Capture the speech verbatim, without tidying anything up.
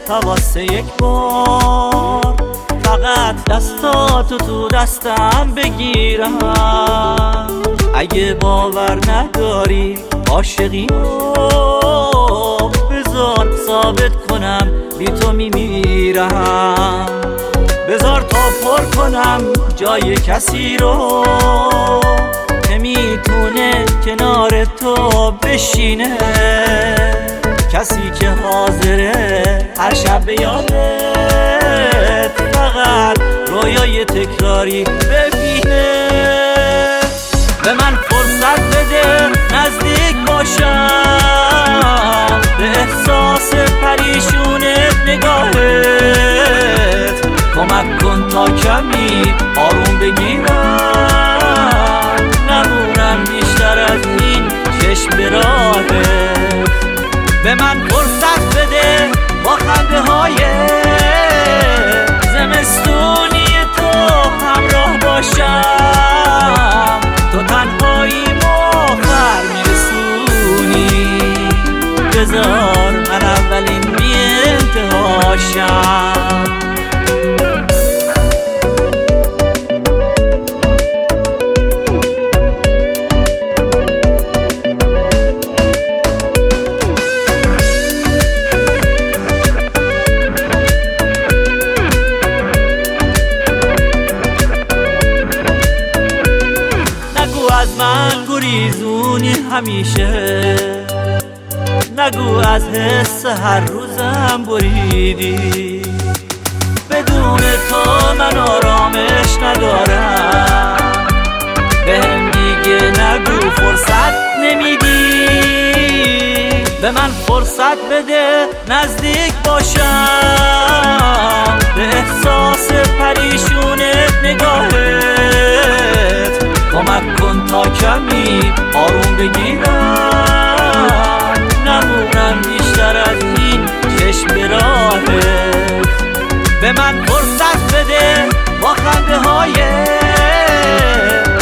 تا واسه یک بار فقط دستاتو تو دستم بگیرم. اگه باور نداری عاشقی رو بذار ثابت کنم بی تو میمیرم. بذار تا پر کنم جای کسی رو که میتونه کنار تو بشینه، کسی که حاضره هر شب به یادت فقط رویای تکراری ببینه. به من فرصت بده نزدیک باشم به احساس پریشونت نگاهت، کمک کن تا کمی آروم بگیرم، نمونم بیشتر از این چشم به راهت. به من فرصت بده با خنده های زمستونی تو همراه باشم، تو تنهایی آخر میرسونی، بذار من اولین بی انتهاشم. از من گریزونی همیشه، نگو از حس هر روزم بریدی، بدون تو من آرامش ندارم، بهم دیگه نگو فرصت نمیدی. به من فرصت بده نزدیک باشم به احساس پریشونت نگاهت، کمک کن تا کمی آروم بگیرم، نمونم بیشتر از این چشم به راهت. به من فرصت بده با خنده های